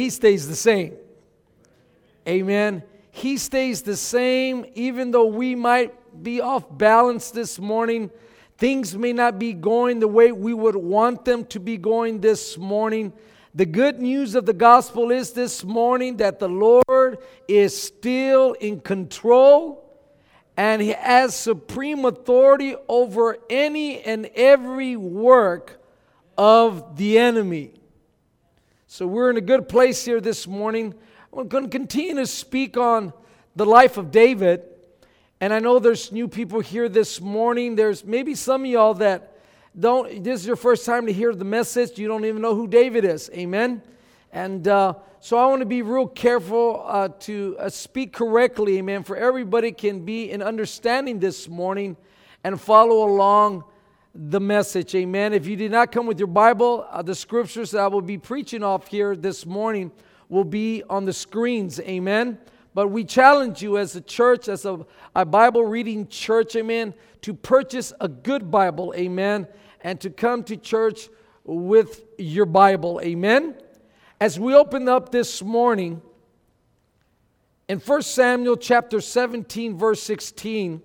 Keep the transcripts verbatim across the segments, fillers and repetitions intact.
He stays the same. Amen. He stays the same even though we might be off balance this morning. Things may not be going the way we would want them to be going this morning. The good news of the gospel is this morning that the Lord is still in control and He has supreme authority over any and every work of the enemy. So we're in a good place here this morning. I'm going to continue to speak on the life of David. And I know there's new people here this morning. There's maybe some of y'all that don't, this is your first time to hear the message. You don't even know who David is. Amen? And uh, so I want to be real careful uh, to uh, speak correctly. Amen? For everybody can be in understanding this morning and follow along the message. Amen? If you did not come with your Bible, uh, the scriptures that I will be preaching off here this morning will be on the screens. Amen? But we challenge you as a church, as a, a Bible reading church, amen, to purchase a good Bible, amen, and to come to church with your Bible, amen. As we open up this morning, in First Samuel chapter seventeen, verse sixteen,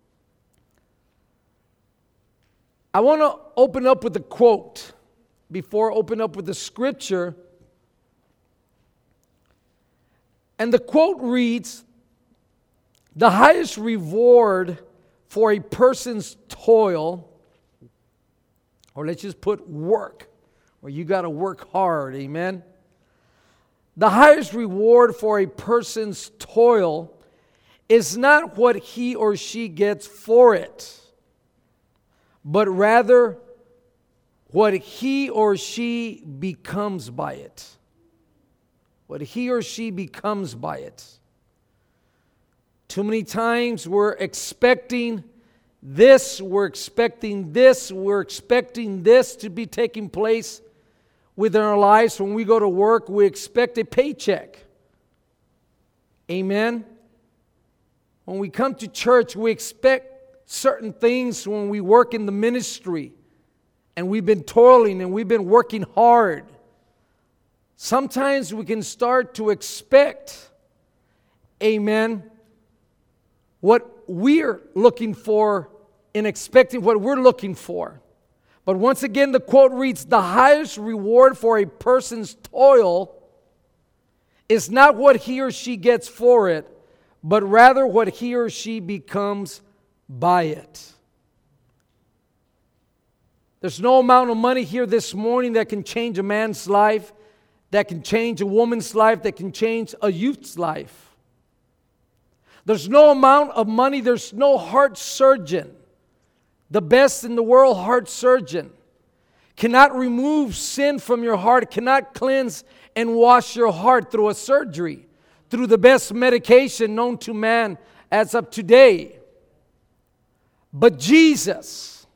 I want to open up with a quote before I open up with the scripture. And the quote reads, "The highest reward for a person's toil," or let's just put work, where you got to work hard, amen? "The highest reward for a person's toil is not what he or she gets for it, but rather what he or she becomes by it." What he or she becomes by it. Too many times we're expecting this, we're expecting this, we're expecting this to be taking place within our lives. When we go to work, we expect a paycheck. Amen? When we come to church, we expect certain things when we work in the ministry. And we've been toiling and we've been working hard. Sometimes we can start to expect, amen, what we're looking for in expecting what we're looking for. But once again, the quote reads, "The highest reward for a person's toil is not what he or she gets for it, but rather what he or she becomes by it." There's no amount of money here this morning that can change a man's life, that can change a woman's life, that can change a youth's life. There's no amount of money, there's no heart surgeon, the best in the world heart surgeon, cannot remove sin from your heart, cannot cleanse and wash your heart through a surgery, through the best medication known to man as of today. But Jesus,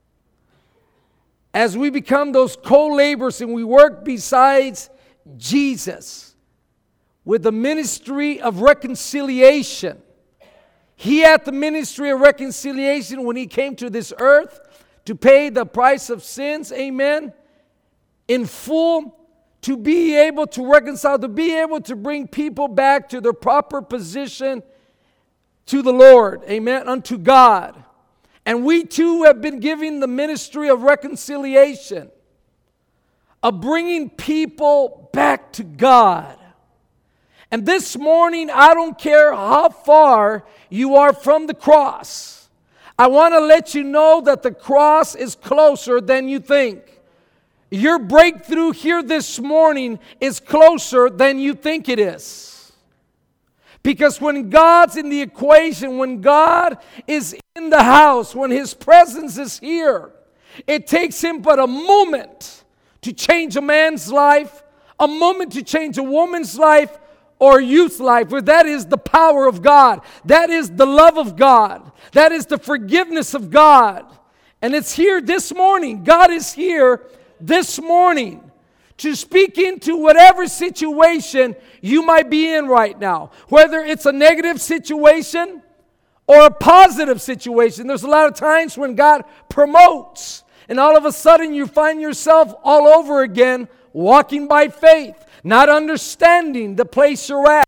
as we become those co-laborers and we work besides Jesus with the ministry of reconciliation. He had the ministry of reconciliation when He came to this earth to pay the price of sins, amen, in full, to be able to reconcile, to be able to bring people back to their proper position to the Lord, amen, unto God. And we too have been given the ministry of reconciliation, of bringing people back to God. And this morning, I don't care how far you are from the cross, I want to let you know that the cross is closer than you think. Your breakthrough here this morning is closer than you think it is. Because when God's in the equation, when God is in the house, when His presence is here, it takes Him but a moment to change a man's life, a moment to change a woman's life or a youth's life. For that is the power of God. That is the love of God. That is the forgiveness of God. And it's here this morning. God is here this morning to speak into whatever situation you might be in right now. Whether it's a negative situation or a positive situation. There's a lot of times when God promotes, and all of a sudden you find yourself all over again walking by faith. not understanding the place you're at.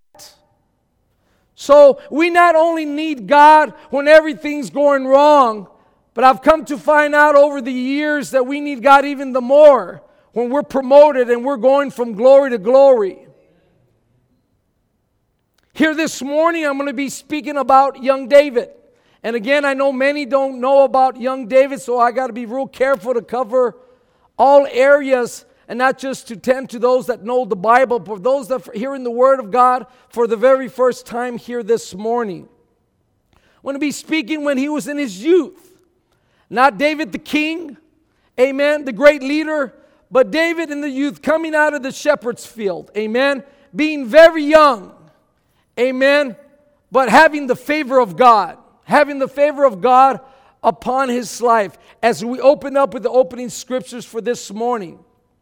So we not only need God when everything's going wrong, but I've come to find out over the years that we need God even the more when we're promoted and we're going from glory to glory. Here this morning, I'm going to be speaking about young David. And again, I know many don't know about young David, so I got to be real careful to cover all areas and not just to tend to those that know the Bible, but those that are hearing the Word of God for the very first time here this morning. I'm going to be speaking when he was in his youth. Not David the king, amen, the great leader, but David in the youth coming out of the shepherd's field, amen, being very young, amen, but having the favor of God, having the favor of God upon his life. As we open up with the opening scriptures for this morning.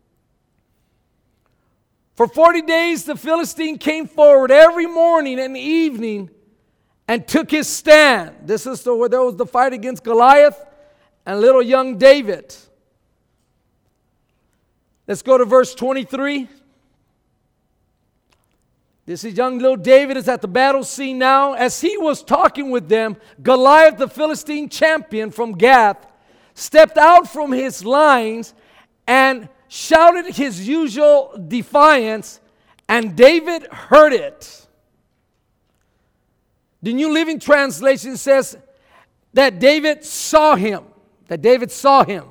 For forty days the Philistine came forward every morning and evening and took his stand. This is the, where there was the fight against Goliath and little young David. Let's go to verse twenty-three. This is young little David is at the battle scene now. As he was talking with them, Goliath, the Philistine champion from Gath, stepped out from his lines and shouted his usual defiance, and David heard it. The New Living Translation says that David saw him. That David saw him.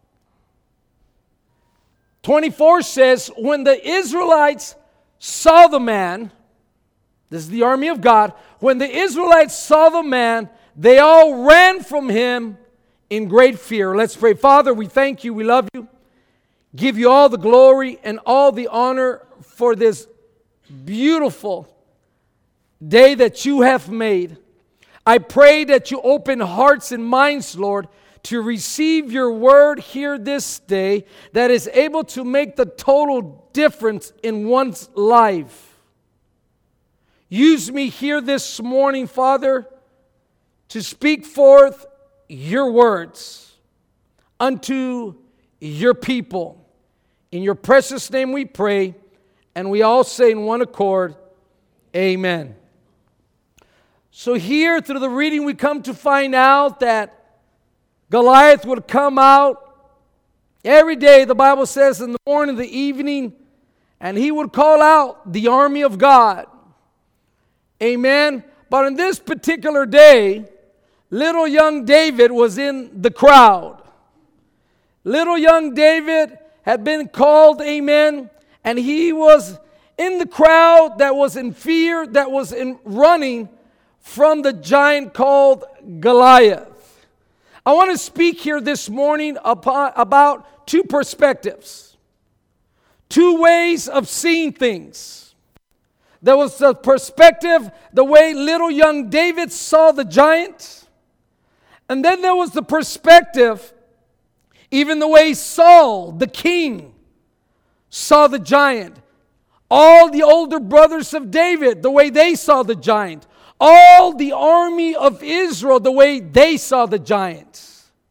twenty-four says, when the Israelites saw the man, this is the army of God, when the Israelites saw the man, they all ran from him in great fear. Let's pray. Father, we thank you, we love you. Give you all the glory and all the honor for this beautiful day that you have made. I pray that you open hearts and minds, Lord, to receive your word here this day that is able to make the total difference in one's life. Use me here this morning, Father, to speak forth your words unto your people. In your precious name we pray, and we all say in one accord, amen. So here, through the reading, we come to find out that Goliath would come out every day, the Bible says, in the morning, the evening, and he would call out the army of God. Amen. But on this particular day, little young David was in the crowd. Little young David had been called, amen, and he was in the crowd that was in fear, that was in running from the giant called Goliath. I want to speak here this morning upon, about two perspectives, two ways of seeing things. There was the perspective, the way little young David saw the giant, and then there was the perspective, even the way Saul, the king, saw the giant. All the older brothers of David, the way they saw the giant. All the army of Israel, the way they saw the giant.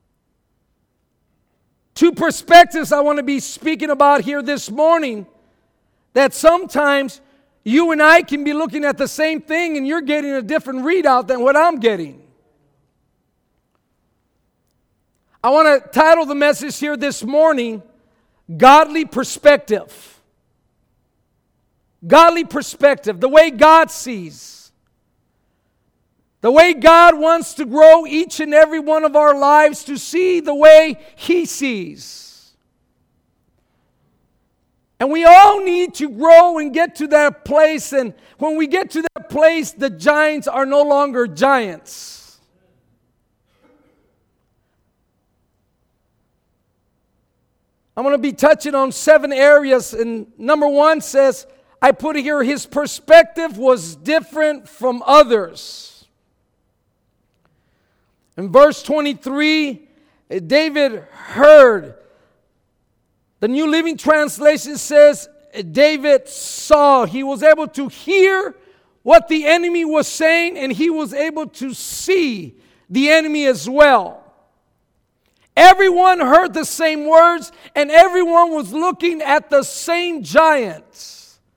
Two perspectives I want to be speaking about here this morning. That sometimes you and I can be looking at the same thing and you're getting a different readout than what I'm getting. I want to title the message here this morning, Godly Perspective. Godly perspective, the way God sees. The way God wants to grow each and every one of our lives to see the way He sees. And we all need to grow and get to that place. And when we get to that place, the giants are no longer giants. I'm going to be touching on seven areas. And number one says, I put here, his perspective was different from others. In verse twenty-three, David heard. The New Living Translation says, David saw. He was able to hear what the enemy was saying, and he was able to see the enemy as well. Everyone heard the same words, and everyone was looking at the same giant.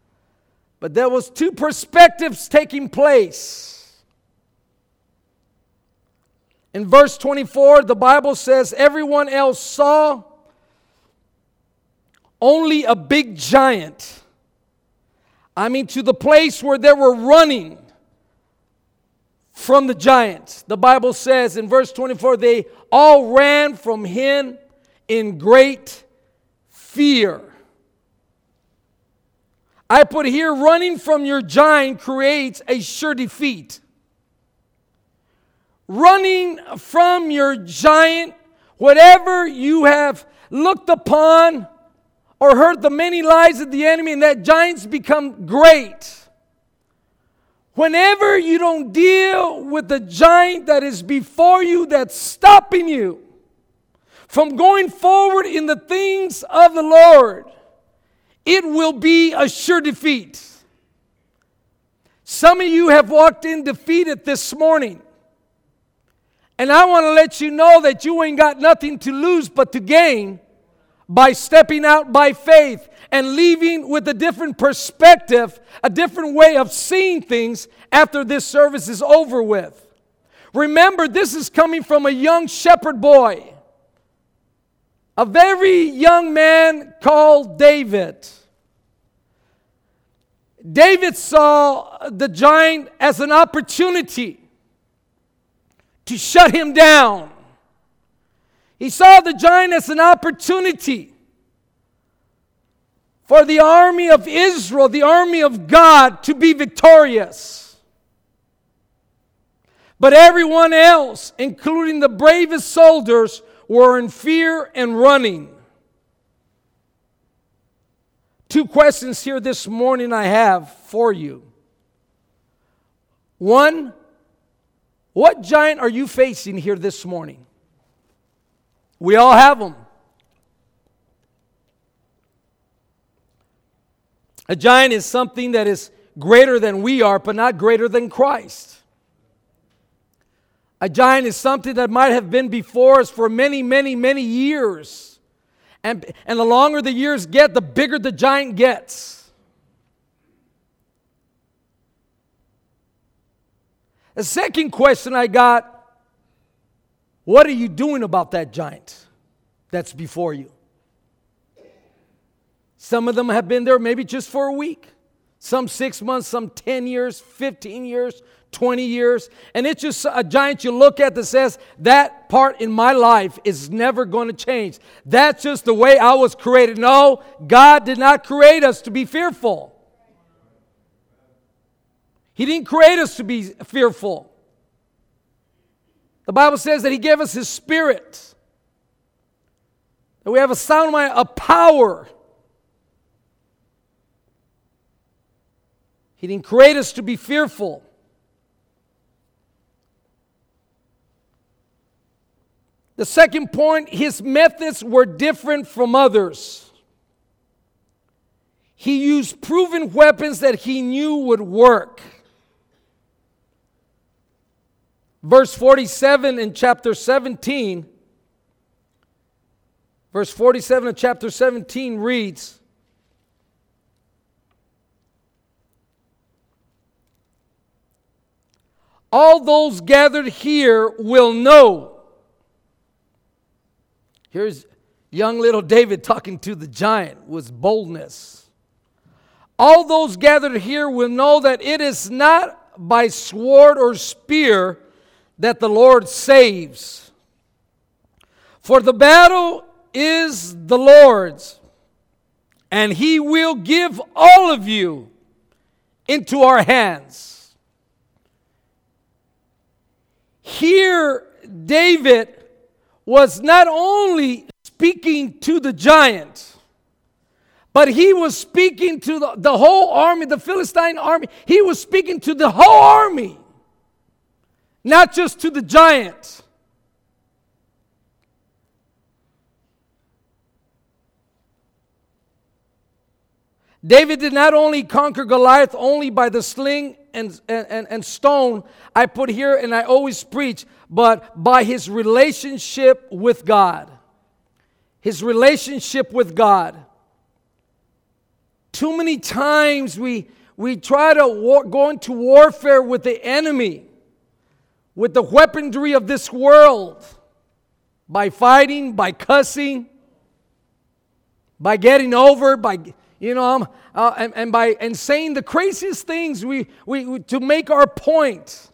But there was two perspectives taking place. In verse twenty-four, the Bible says, everyone else saw only a big giant. I mean, to the place where they were running from the giant. The Bible says in verse twenty-four, they all ran from him in great fear. I put here, running from your giant creates a sure defeat. Running from your giant, whatever you have looked upon or heard the many lies of the enemy, and that giants become great. Whenever you don't deal with the giant that is before you, that's stopping you from going forward in the things of the Lord, it will be a sure defeat. Some of you have walked in defeated this morning. And I want to let you know that you ain't got nothing to lose but to gain by stepping out by faith and leaving with a different perspective, a different way of seeing things after this service is over with. Remember, this is coming from a young shepherd boy, a very young man called David. David saw the giant as an opportunity to shut him down. He saw the giant as an opportunity for the army of Israel, the army of God, to be victorious. But everyone else, including the bravest soldiers, were in fear and running. Two questions here this morning I have for you. One, what giant are you facing here this morning? We all have them. A giant is something that is greater than we are, but not greater than Christ. A giant is something that might have been before us for many, many, many years. And, and the longer the years get, the bigger the giant gets. The second question I got, what are you doing about that giant that's before you? Some of them have been there maybe just for a week. Some six months, some ten years, fifteen years, twenty years. And it's just a giant you look at that says, that part in my life is never going to change. That's just the way I was created. No, God did not create us to be fearful. He didn't create us to be fearful. The Bible says that He gave us His Spirit. That we have a sound mind, a power. He didn't create us to be fearful. The second point, His methods were different from others. He used proven weapons that He knew would work. Verse forty-seven in chapter seventeen, verse forty-seven of chapter seventeen reads, all those gathered here will know. Here's young little David talking to the giant with boldness. All those gathered here will know that it is not by sword or spear that the Lord saves. For the battle is the Lord's, and He will give all of you into our hands. Here, David was not only speaking to the giant, but he was speaking to the, the whole army, the Philistine army. He was speaking to the whole army, not just to the giant. David did not only conquer Goliath only by the sling and, and, and stone, I put here and I always preach, but by his relationship with God. His relationship with God. Too many times we, we try to war, go into warfare with the enemy, with the weaponry of this world, by fighting, by cussing, by getting over, by, you know, um, uh, and, and by and saying the craziest things we, we, we to make our point.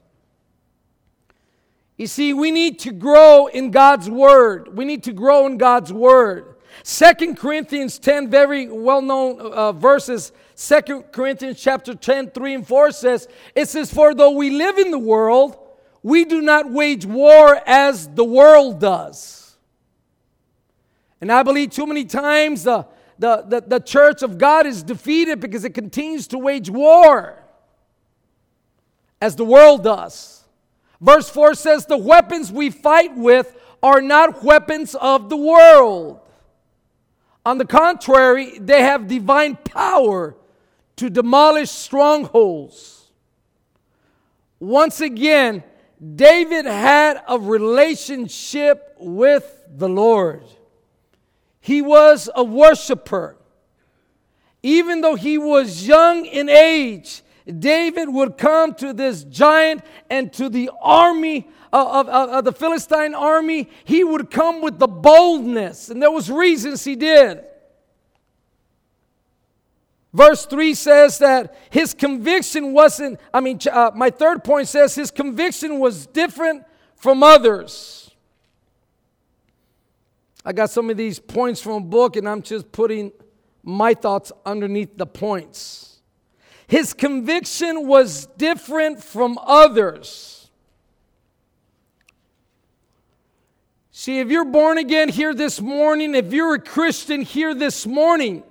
You see, we need to grow in God's Word. We need to grow in God's Word. Second Corinthians ten, very well-known uh, verses. Second Corinthians chapter ten, three and four says, it says, for though we live in the world, we do not wage war as the world does. And I believe too many times the, the, the, the church of God is defeated because it continues to wage war as the world does. Verse four says, the weapons we fight with are not weapons of the world. On the contrary, they have divine power to demolish strongholds. Once again, David had a relationship with the Lord. He was a worshiper. Even though he was young in age, David would come to this giant and to the army of, of, of the Philistine army. He would come with the boldness, and there was reasons he did. Verse three says that his conviction wasn't, I mean, uh, my third point says his conviction was different from others. I got some of these points from a book, and I'm just putting my thoughts underneath the points. His conviction was different from others. See, if you're born again here this morning, if you're a Christian here this morning,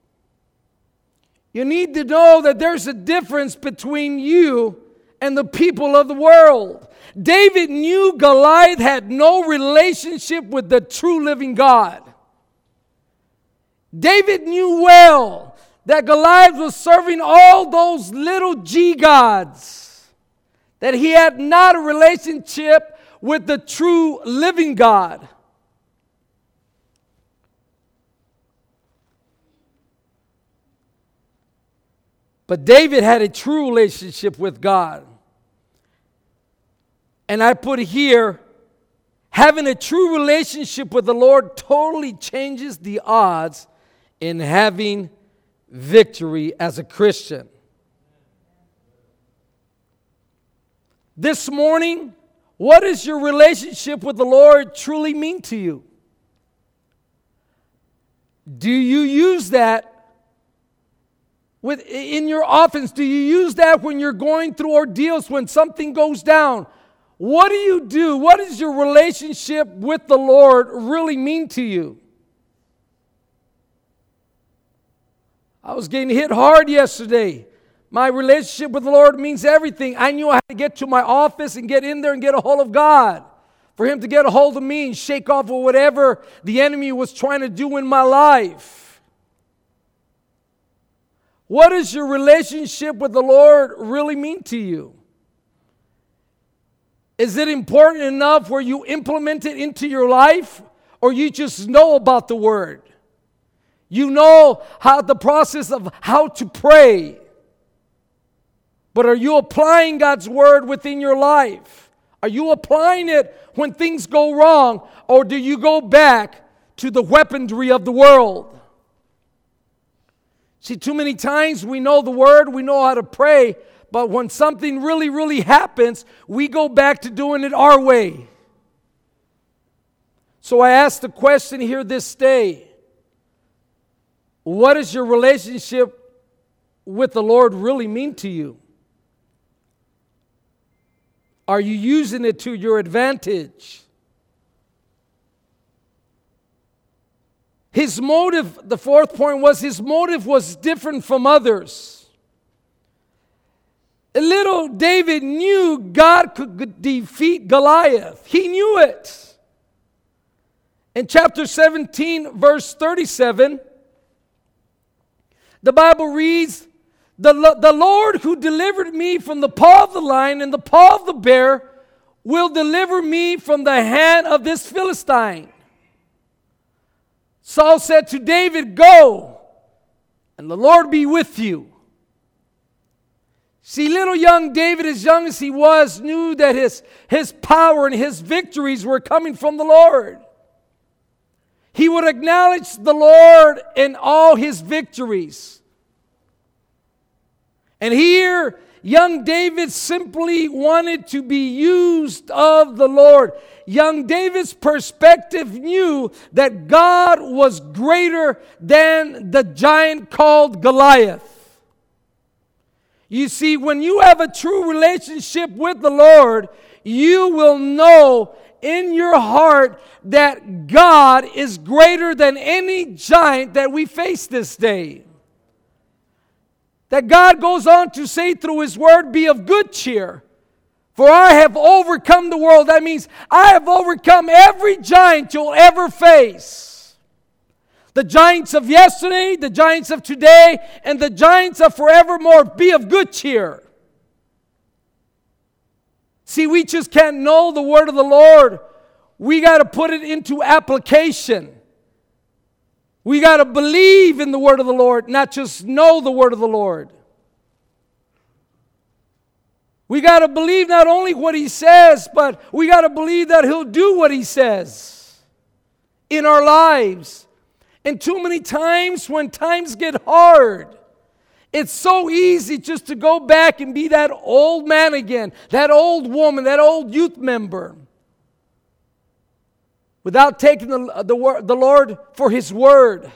you need to know that there's a difference between you and the people of the world. David knew Goliath had no relationship with the true living God. David knew well that Goliath was serving all those little G gods, that he had not a relationship with the true living God. But David had a true relationship with God. And I put here, having a true relationship with the Lord totally changes the odds in having victory as a Christian. This morning, what does your relationship with the Lord truly mean to you? Do you use that with in your office? Do you use that when you're going through ordeals, when something goes down? What do you do? What does your relationship with the Lord really mean to you? I was getting hit hard yesterday. My relationship with the Lord means everything. I knew I had to get to my office and get in there and get a hold of God, for Him to get a hold of me and shake off of whatever the enemy was trying to do in my life. What does your relationship with the Lord really mean to you? Is it important enough where you implement it into your life, or you just know about the Word? You know how the process of how to pray. But are you applying God's Word within your life? Are you applying it when things go wrong? Or do you go back to the weaponry of the world? See, too many times we know the Word, we know how to pray, but when something really, really happens, we go back to doing it our way. So I ask the question here this day. What does your relationship with the Lord really mean to you? Are you using it to your advantage? His motive, the fourth point was, his motive was different from others. Little David knew God could defeat Goliath. He knew it. In chapter seventeen, verse thirty-seven, the Bible reads, the, the Lord who delivered me from the paw of the lion and the paw of the bear will deliver me from the hand of this Philistine. Saul said to David, go, and the Lord be with you. See, little young David, as young as he was, knew that his, his power and his victories were coming from the Lord. He would acknowledge the Lord in all his victories. And here, young David simply wanted to be used of the Lord. Young David's perspective knew that God was greater than the giant called Goliath. You see, when you have a true relationship with the Lord, you will know in your heart that God is greater than any giant that we face this day. That God goes on to say through His Word, be of good cheer, for I have overcome the world. That means I have overcome every giant you'll ever face. The giants of yesterday, the giants of today, and the giants of forevermore. Be of good cheer. See, we just can't know the word of the Lord. We got to put it into application. We got to believe in the word of the Lord, not just know the word of the Lord. We got to believe not only what He says, but we got to believe that He'll do what He says in our lives. And too many times when times get hard, it's so easy just to go back and be that old man again, that old woman, that old youth member, without taking the, the, the Lord for His word.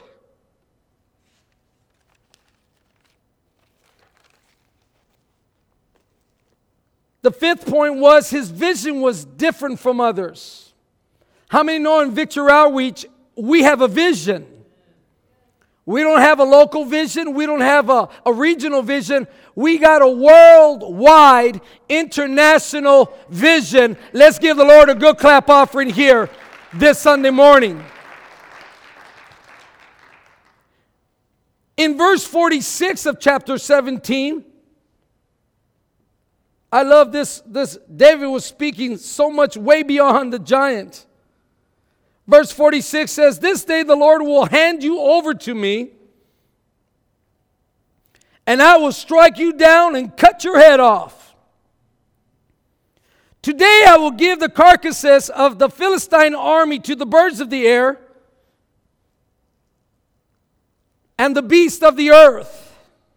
The fifth point was his vision was different from others. How many know in Victory Outreach we have a vision? We don't have a local vision. We don't have a, a regional vision. We got a worldwide, international vision. Let's give the Lord a good clap offering here this Sunday morning. In verse forty-six of chapter seventeen, I love this, this. David was speaking so much way beyond the giant. Verse forty-six says, this day the Lord will hand you over to me, and I will strike you down and cut your head off. Today I will give the carcasses of the Philistine army to the birds of the air and the beasts of the earth.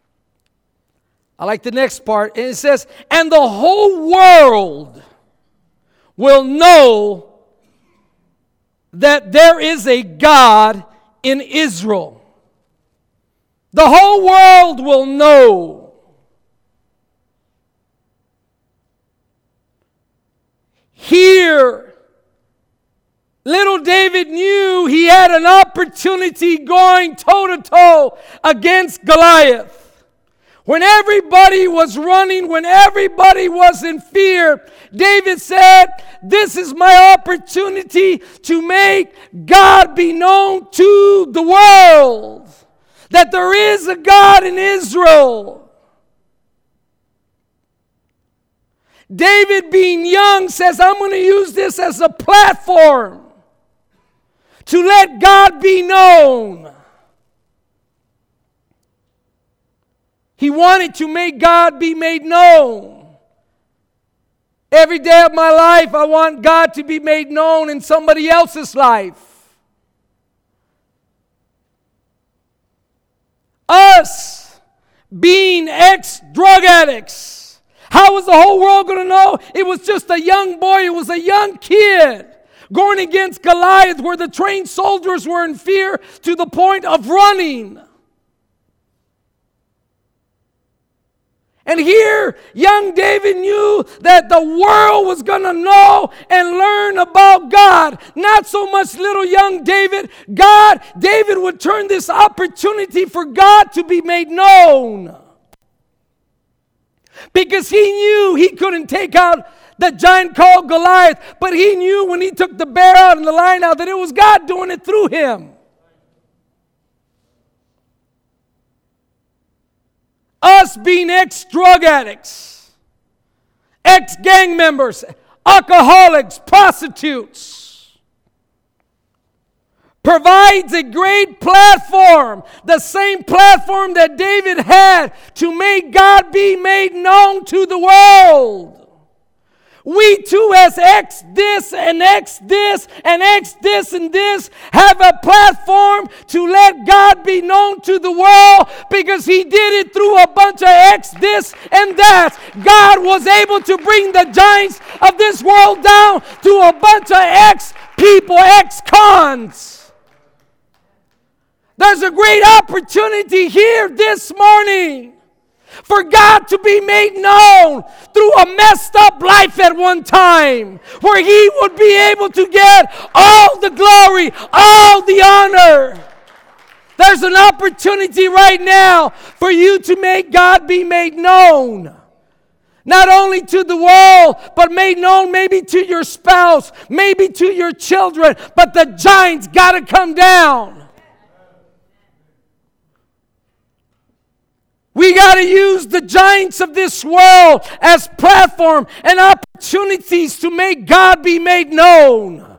I like the next part. And it says, and the whole world will know that there is a God in Israel. The whole world will know. Here, little David knew he had an opportunity going toe-to-toe against Goliath. When everybody was running, when everybody was in fear, David said, this is my opportunity to make God be known to the world. That there is a God in Israel. David, being young, says, I'm going to use this as a platform to let God be known. He wanted to make God be made known. Every day of my life, I want God to be made known in somebody else's life. Us being ex-drug addicts. How was the whole world going to know? It was just a young boy. It was a young kid going against Goliath, where the trained soldiers were in fear to the point of running. And here, young David knew that the world was going to know and learn about God. Not so much little young David. God, David would turn this opportunity for God to be made known. Because he knew he couldn't take out the giant called Goliath. But he knew when he took the bear out and the lion out that it was God doing it through him. Us being ex-drug addicts, ex-gang members, alcoholics, prostitutes, provides a great platform, the same platform that David had to make God be made known to the world. We too, as X this and X this and X this and this, have a platform to let God be known to the world because He did it through a bunch of X this and that. God was able to bring the giants of this world down to a bunch of X people, ex-cons. There's a great opportunity here this morning for God to be made known through a messed up life at one time, where He would be able to get all the glory, all the honor. There's an opportunity right now for you to make God be made known. Not only to the world, but made known maybe to your spouse, maybe to your children, but the giants got to come down. We got to use the giants of this world as platform and opportunities to make God be made known.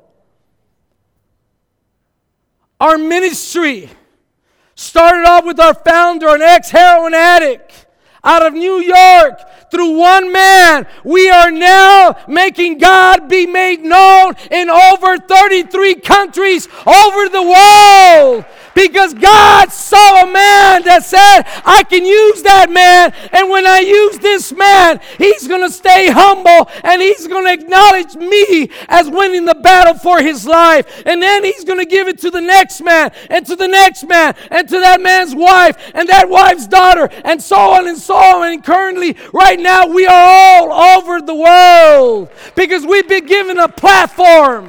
Our ministry started off with our founder, an ex-heroin addict out of New York. Through one man, we are now making God be made known in over thirty-three countries over the world. Because God saw a man that said, I can use that man. And when I use this man, he's going to stay humble. And he's going to acknowledge me as winning the battle for his life. And then he's going to give it to the next man. And to the next man. And to that man's wife. And that wife's daughter. And so on and so on. And currently, right now, we are all over the world. Because we've been given a platform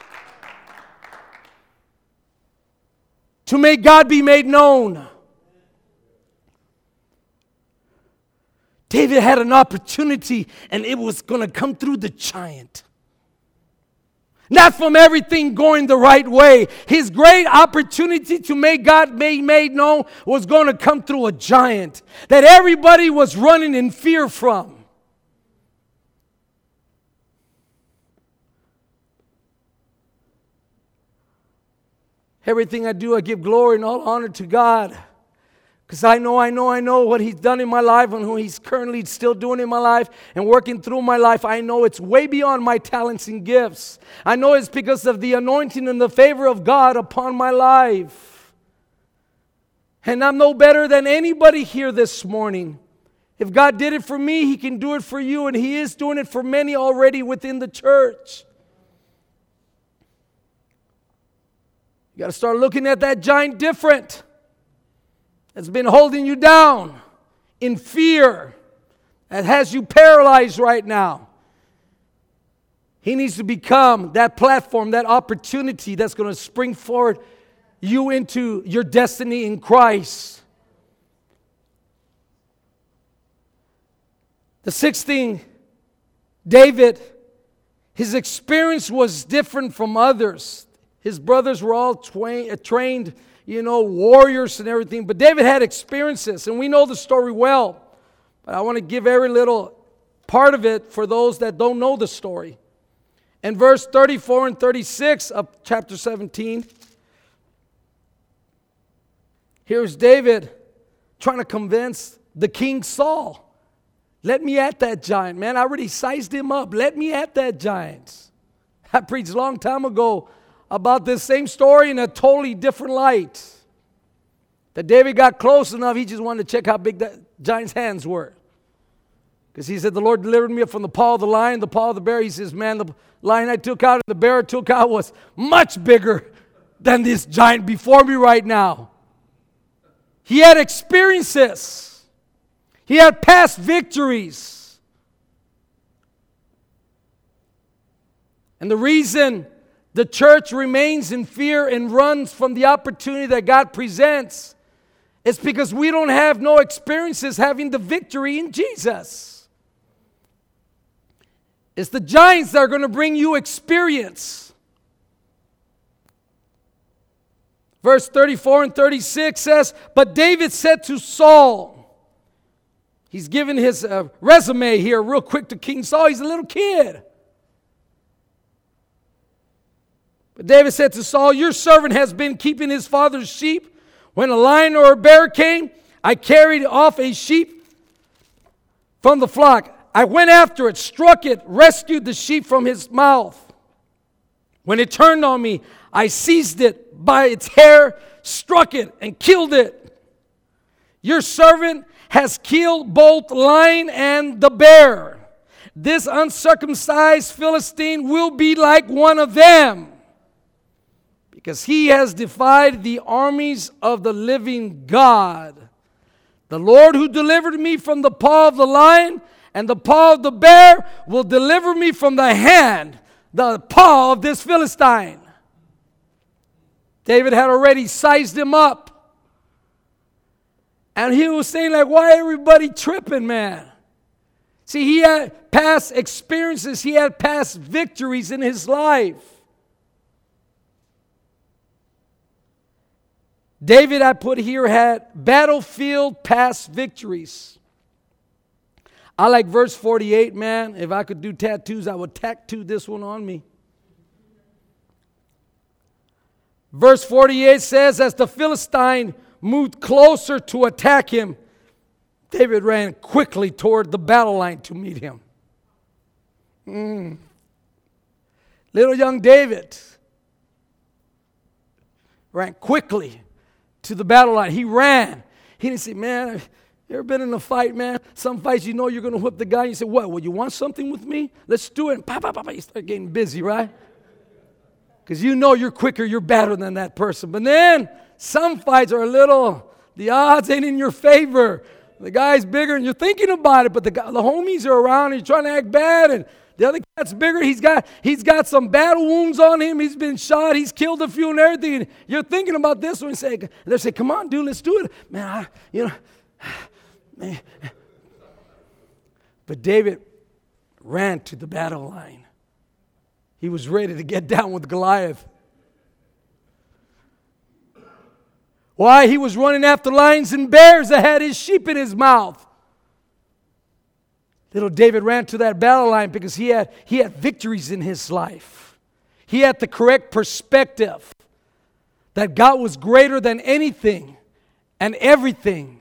to make God be made known. David had an opportunity, and it was going to come through the giant. Not from everything going the right way. His great opportunity to make God be made known was going to come through a giant that everybody was running in fear from. Everything I do, I give glory and all honor to God. Because I know, I know, I know what He's done in my life and who He's currently still doing in my life and working through my life. I know it's way beyond my talents and gifts. I know it's because of the anointing and the favor of God upon my life. And I'm no better than anybody here this morning. If God did it for me, He can do it for you, and He is doing it for many already within the church. You got to start looking at that giant different. That's been holding you down in fear. That has you paralyzed right now. He needs to become that platform, that opportunity that's going to spring forward you into your destiny in Christ. The sixth thing, David, his experience was different from others. His brothers were all twain, trained, you know, warriors and everything. But David had experiences, and we know the story well. But I want to give every little part of it for those that don't know the story. In verse thirty-four and thirty-six of chapter seventeen, here's David trying to convince the king Saul. Let me at that giant, man. I already sized him up. Let me at that giant. I preached a long time ago about this same story in a totally different light. That David got close enough, he just wanted to check how big that giant's hands were. Because he said, the Lord delivered me from the paw of the lion, the paw of the bear. He says, man, the lion I took out and the bear I took out was much bigger than this giant before me right now. He had experiences. He had past victories. And the reason the church remains in fear and runs from the opportunity that God presents is because we don't have no experiences having the victory in Jesus. It's the giants that are going to bring you experience. Verse thirty-four and thirty-six says, but David said to Saul, he's giving his uh, resume here real quick to King Saul. He's a little kid. But David said to Saul, your servant has been keeping his father's sheep. When a lion or a bear came, I carried off a sheep from the flock. I went after it, struck it, rescued the sheep from his mouth. When it turned on me, I seized it by its hair, struck it, and killed it. Your servant has killed both the lion and the bear. This uncircumcised Philistine will be like one of them, because he has defied the armies of the living God. The Lord who delivered me from the paw of the lion and the paw of the bear will deliver me from the hand, the paw of this Philistine. David had already sized him up. And he was saying, like, why everybody tripping, man? See, he had past experiences. He had past victories in his life. David, I put here, had battlefield past victories. I like verse forty-eight, man. If I could do tattoos, I would tattoo this one on me. Verse forty-eight says, as the Philistine moved closer to attack him, David ran quickly toward the battle line to meet him. Mm. Little young David ran quickly to the battle line. He ran. He didn't say, man, you ever been in a fight, man? Some fights you know you're going to whip the guy. You say, what, well, you want something with me? Let's do it. And pop, pop, pop, you start getting busy, right? Because you know you're quicker, you're better than that person. But then some fights are a little, the odds ain't in your favor. The guy's bigger and you're thinking about it, but the, guy, the homies are around and you're trying to act bad, and the other guy's bigger. He's got he's got some battle wounds on him. He's been shot. He's killed a few and everything. And you're thinking about this one and say, they say, come on, dude, let's do it. Man, I, you know, man. But David ran to the battle line. He was ready to get down with Goliath. Why? He was running after lions and bears that had his sheep in his mouth. Little David ran to that battle line because he had, he had victories in his life. He had the correct perspective that God was greater than anything and everything.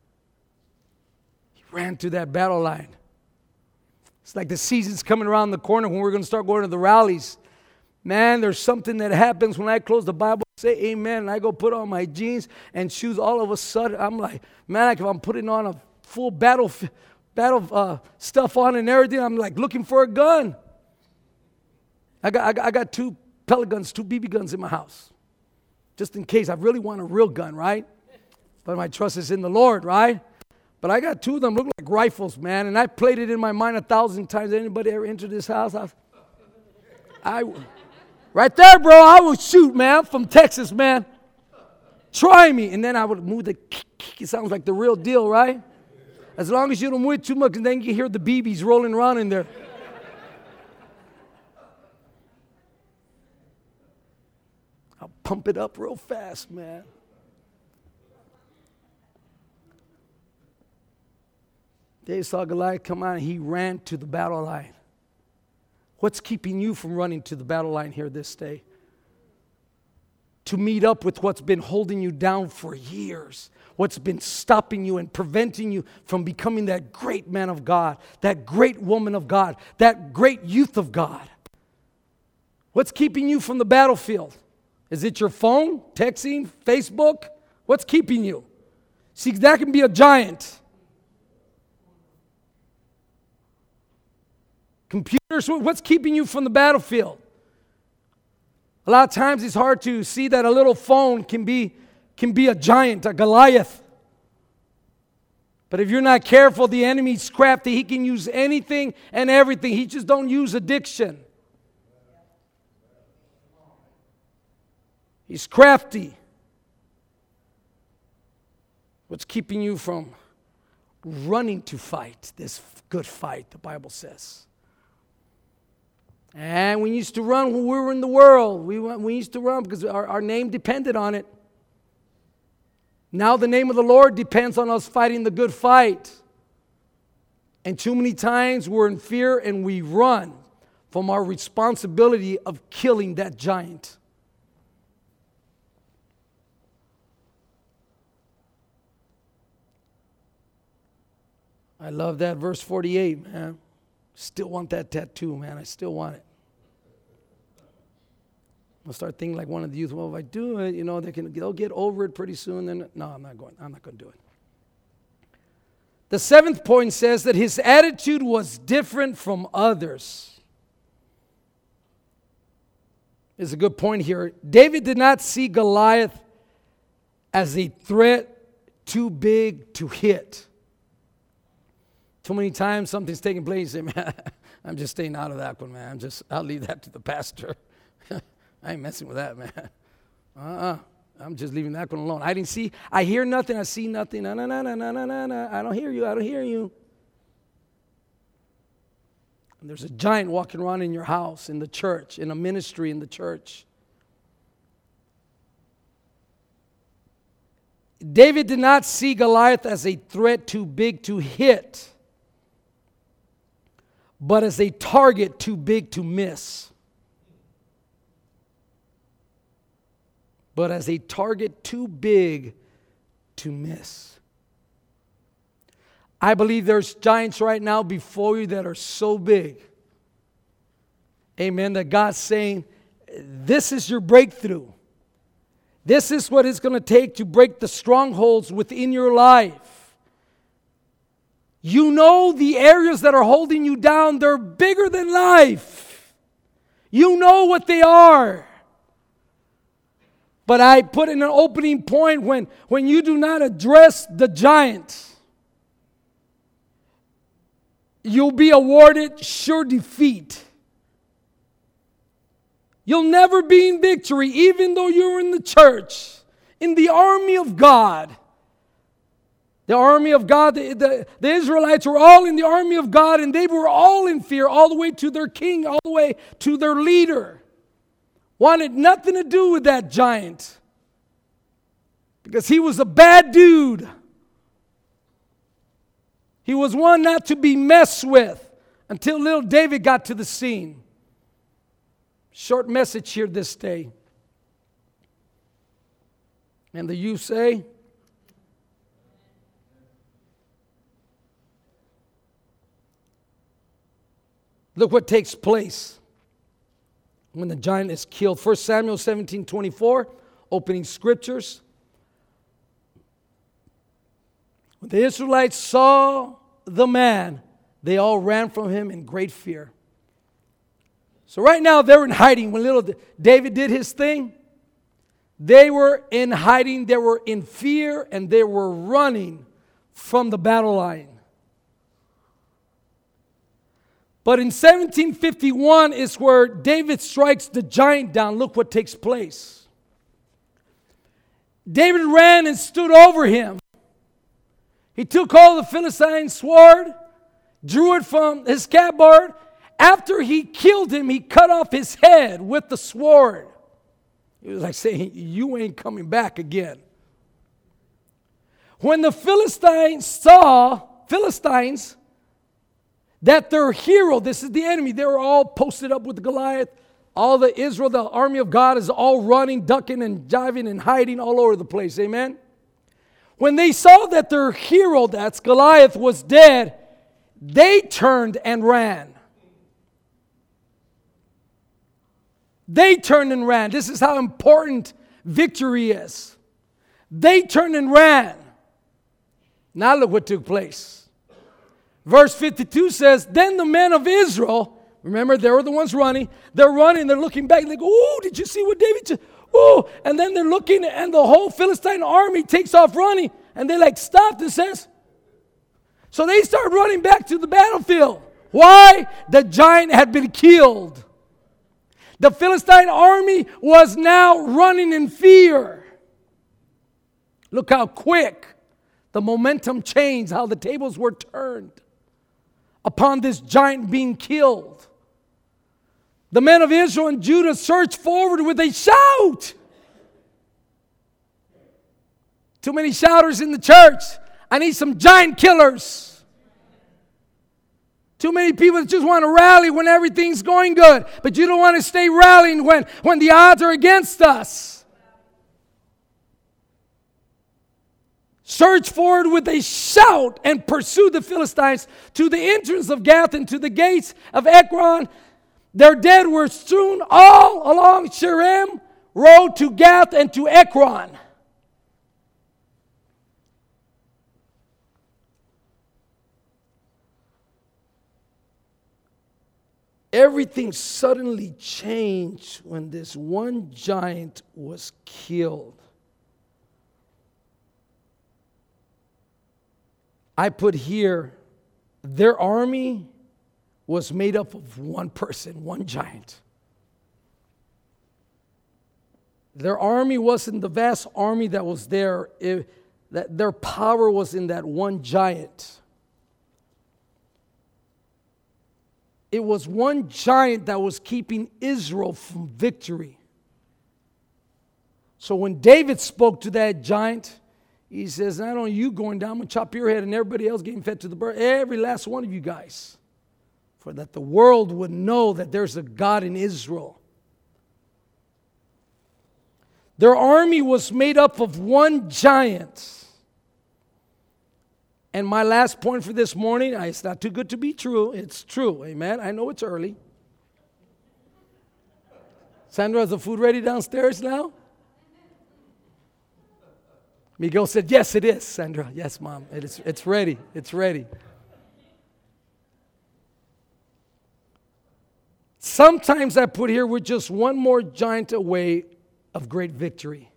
He ran to that battle line. It's like the season's coming around the corner when we're going to start going to the rallies. Man, there's something that happens when I close the Bible, say amen, and I go put on my jeans and shoes. All of a sudden, I'm like, man, like if I'm putting on a full battle battle uh, stuff on and everything, I'm like looking for a gun. I got, I got I got two pellet guns, two B B guns in my house, just in case I really want a real gun, right? But my trust is in the Lord, right? But I got two of them, look like rifles, man, and I played it in my mind a thousand times. Anybody ever entered this house? I, I right there, bro, I would shoot, man, from Texas, man. Try me. And then I would move the kick, kick. It sounds like the real deal, right? As long as you don't move too much, and then you hear the B Bs rolling around in there. I'll pump it up real fast, man. David saw Goliath come out, and he ran to the battle line. What's keeping you from running to the battle line here this day? To meet up with what's been holding you down for years. What's been stopping you and preventing you from becoming that great man of God, that great woman of God, that great youth of God. What's keeping you from the battlefield? Is it your phone, texting, Facebook? What's keeping you? See, that can be a giant. Computers, what's keeping you from the battlefield? A lot of times it's hard to see that a little phone can be, can be a giant, a Goliath. But if you're not careful, the enemy's crafty. He can use anything and everything. He just don't use addiction. He's crafty. What's keeping you from running to fight this good fight, the Bible says? And we used to run when we were in the world. We, we used to run because our, our name depended on it. Now the name of the Lord depends on us fighting the good fight. And too many times we're in fear and we run from our responsibility of killing that giant. I love that verse forty-eight, man. Still want that tattoo, man. I still want it. I'll start thinking like one of the youth. Well, if I do it, you know, they can they'll get over it pretty soon. Then no, I'm not going. I'm not going to do it. The seventh point says that his attitude was different from others. It's a good point here. David did not see Goliath as a threat too big to hit. Too many times something's taking place, you say, man, I'm just staying out of that one, man. I'm just, I'll leave that to the pastor. I ain't messing with that, man. Uh-uh. I'm just leaving that one alone. I didn't see, I hear nothing, I see nothing. No, no, no, no, no, no, no. I don't hear you, I don't hear you. And there's a giant walking around in your house, in the church, in a ministry in the church. David did not see Goliath as a threat too big to hit, but as a target too big to miss. But as a target too big to miss. I believe there's giants right now before you that are so big. Amen. That God's saying, this is your breakthrough. This is what it's going to take to break the strongholds within your life. You know the areas that are holding you down, they're bigger than life. You know what they are. But I put in an opening point when, when you do not address the giant, you'll be awarded sure defeat. You'll never be in victory, even though you're in the church, in the army of God. The army of God, the, the, the Israelites were all in the army of God, and they were all in fear, all the way to their king, all the way to their leader. Wanted nothing to do with that giant, because he was a bad dude. He was one not to be messed with until little David got to the scene. Short message here this day. And the youth say, look what takes place when the giant is killed. First Samuel seventeen twenty-four, opening scriptures. When the Israelites saw the man, they all ran from him in great fear. So right now they're in hiding. When little David did his thing, they were in hiding, they were in fear, and they were running from the battle line. But in seventeen fifty-one is where David strikes the giant down. Look what takes place. David ran and stood over him. He took hold of the Philistine sword, drew it from his scabbard. After he killed him, he cut off his head with the sword. He was like saying, you ain't coming back again. When the Philistines saw, Philistines, that their hero, this is the enemy, they were all posted up with Goliath. All the Israel, the army of God is all running, ducking and jiving and hiding all over the place. Amen? When they saw that their hero, that's Goliath, was dead, they turned and ran. They turned and ran. This is how important victory is. They turned and ran. Now look what took place. Verse fifty-two says, then the men of Israel, remember they were the ones running, they're running, they're looking back, like, oh, did you see what David did? Oh, and then they're looking, and the whole Philistine army takes off running, and they like stopped and says, so they start running back to the battlefield. Why? The giant had been killed. The Philistine army was now running in fear. Look how quick the momentum changed, how the tables were turned upon this giant being killed. The men of Israel and Judah surged forward with a shout. Too many shouters in the church. I need some giant killers. Too many people that just want to rally when everything's going good. But you don't want to stay rallying when, when the odds are against us. surged forward with a shout and pursued the Philistines to the entrance of Gath and to the gates of Ekron. Their dead were strewn all along Shaaraim road to Gath and to Ekron. Everything suddenly changed when this one giant was killed. I put here, their army was made up of one person, one giant. Their army wasn't the vast army that was there. It, that their power was in that one giant. It was one giant that was keeping Israel from victory. So when David spoke to that giant, he says, not only you going down, I'm going to chop your head and everybody else getting fed to the bird, every last one of you guys, for that the world would know that there's a God in Israel. Their army was made up of one giant. And my last point for this morning, it's not too good to be true. It's true, amen. I know it's early. Sandra, is the food ready downstairs now? Miguel said, yes, it is, Sandra. Yes, Mom, it is, it's ready. It's ready. Sometimes I put here, we're just one more giant away of great victory.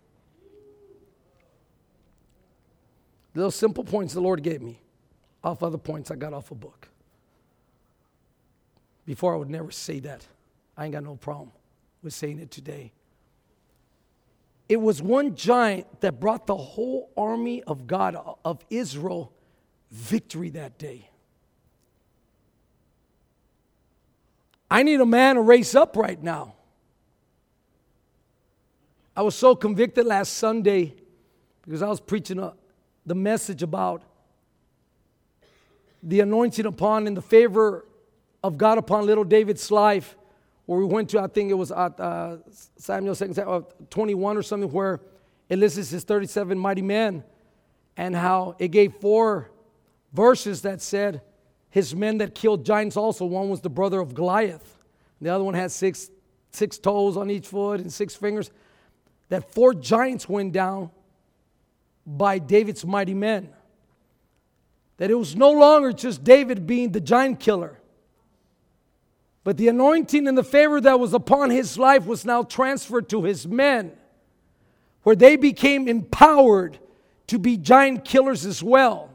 Those simple points the Lord gave me, off other points I got off a book. Before I would never say that. I ain't got no problem with saying it today. It was one giant that brought the whole army of God, of Israel, victory that day. I need a man to raise up right now. I was so convicted last Sunday because I was preaching a the message about the anointing upon and the favor of God upon little David's life, where we went to, I think it was at uh, Samuel twenty-one or something, where it lists his thirty-seven mighty men, and how it gave four verses that said his men that killed giants also. One was the brother of Goliath. The other one had six, six toes on each foot and six fingers. That four giants went down by David's mighty men. That it was no longer just David being the giant killer, but the anointing and the favor that was upon his life was now transferred to his men, where they became empowered to be giant killers as well.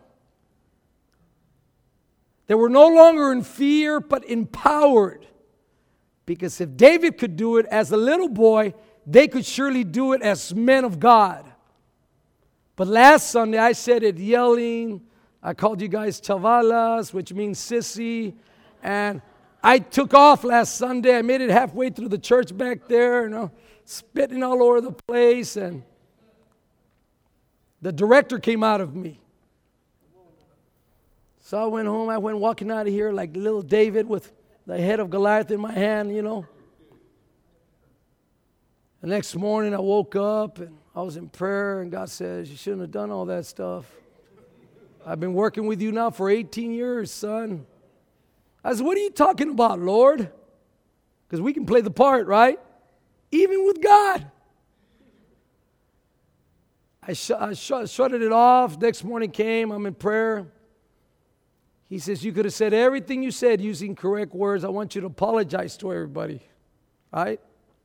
They were no longer in fear, but empowered. Because if David could do it as a little boy, they could surely do it as men of God. But last Sunday, I said it yelling. I called you guys chavalas, which means sissy. And I took off last Sunday. I made it halfway through the church back there, you know, spitting all over the place. And the director came out of me. So I went home. I went walking out of here like little David with the head of Goliath in my hand, you know. The next morning, I woke up and I was in prayer, and God says, you shouldn't have done all that stuff. I've been working with you now for eighteen years, son. I said, what are you talking about, Lord? Because we can play the part, right? Even with God. I, sh- I sh- shuttered it off. Next morning came, I'm in prayer. He says, you could have said everything you said using correct words. I want you to apologize to everybody, right?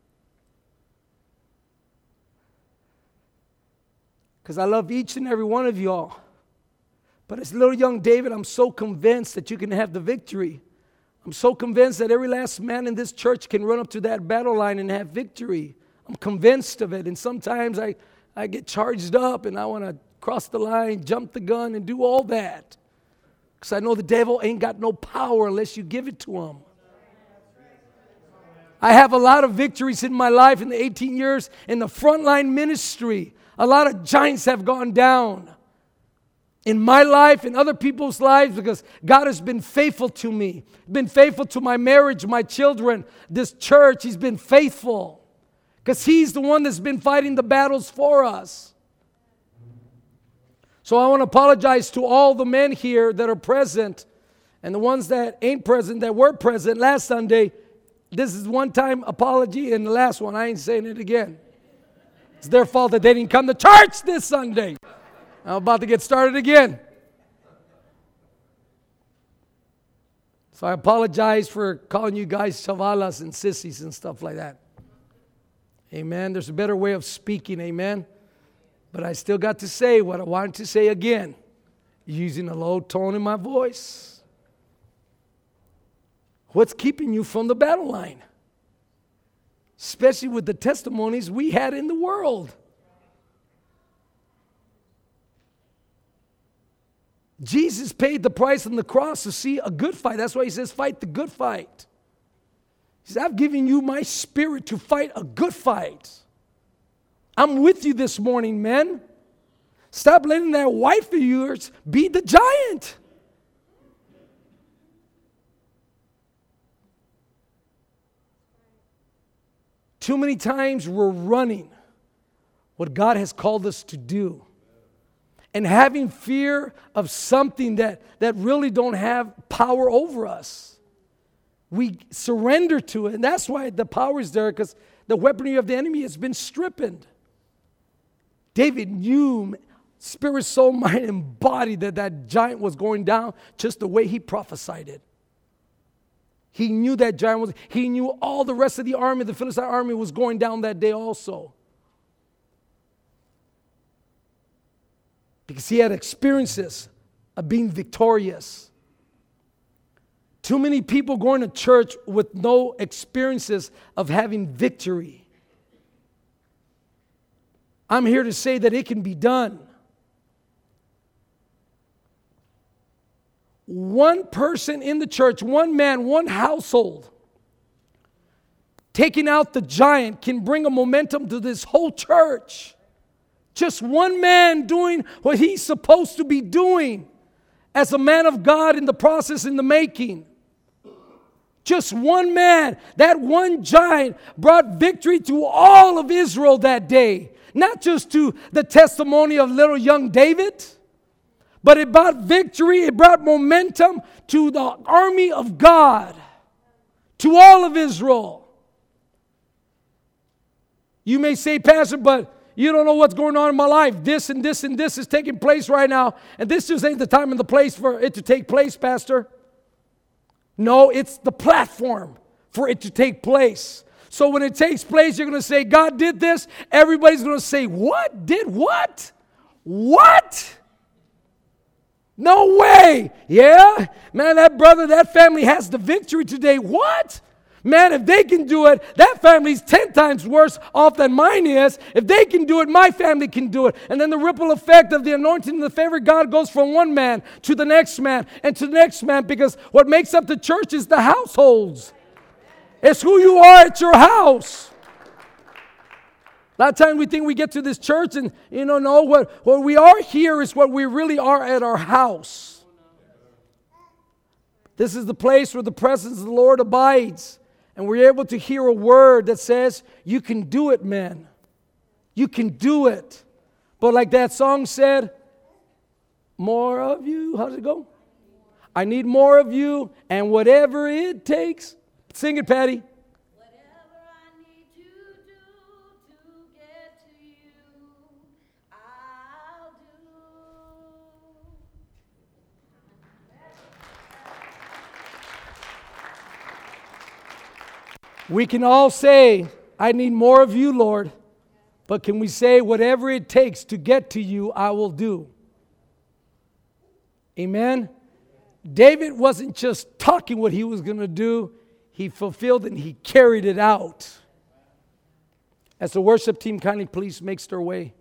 Because I love each and every one of y'all. But as little young David, I'm so convinced that you can have the victory. I'm so convinced that every last man in this church can run up to that battle line and have victory. I'm convinced of it. And sometimes I, I get charged up and I want to cross the line, jump the gun, and do all that. Because I know the devil ain't got no power unless you give it to him. I have a lot of victories in my life in the eighteen years in the frontline ministry. A lot of giants have gone down in my life and other people's lives because God has been faithful to me, been faithful to my marriage, my children, this church. He's been faithful because He's the one that's been fighting the battles for us. So I want to apologize to all the men here that are present and the ones that ain't present, that were present last Sunday. This is one time apology and the last one. I ain't saying it again. It's their fault that they didn't come to church this Sunday. I'm about to get started again. So I apologize for calling you guys chavalas and sissies and stuff like that. Amen. There's a better way of speaking. Amen. But I still got to say what I wanted to say again, using a low tone in my voice. What's keeping you from the battle line? Especially with the testimonies we had in the world. Jesus paid the price on the cross to see a good fight. That's why he says, fight the good fight. He says, I've given you my spirit to fight a good fight. I'm with you this morning, men. Stop letting that wife of yours be the giant. Too many times we're running what God has called us to do and having fear of something that, that really don't have power over us. We surrender to it, and that's why the power is there, because the weaponry of the enemy has been stripped. David knew, spirit, soul, mind, and body, that that giant was going down just the way he prophesied it. He knew that giant was, he knew all the rest of the army, the Philistine army, was going down that day also. Because he had experiences of being victorious. Too many people going to church with no experiences of having victory. I'm here to say that it can be done. One person in the church, one man, one household, taking out the giant can bring a momentum to this whole church. Just one man doing what he's supposed to be doing as a man of God in the process, in the making. Just one man, that one giant brought victory to all of Israel that day. Not just to the testimony of little young David, but it brought victory, it brought momentum to the army of God, to all of Israel. You may say, Pastor, but you don't know what's going on in my life. This and this and this is taking place right now, and this just ain't the time and the place for it to take place, Pastor. No, it's the platform for it to take place. So when it takes place, you're going to say, God did this. Everybody's going to say, what? Did what? What? No way. Yeah? Man, that brother, that family has the victory today. What? Man, if they can do it, that family's ten times worse off than mine is. If they can do it, my family can do it. And then the ripple effect of the anointing and the favor of God goes from one man to the next man and to the next man, because what makes up the church is the households. It's who you are at your house. A lot of times we think we get to this church and, you know, no, what, what we are here is what we really are at our house. This is the place where the presence of the Lord abides. And we're able to hear a word that says, you can do it, man. You can do it. But like that song said, more of you. How does it go? I need more of you, and whatever it takes. Sing it, Patty. Whatever I need to do to get to you, I'll do. We can all say, I need more of you, Lord. But can we say, whatever it takes to get to you, I will do? Amen? David wasn't just talking what he was going to do. He fulfilled and he carried it out. As the worship team kindly please makes their way.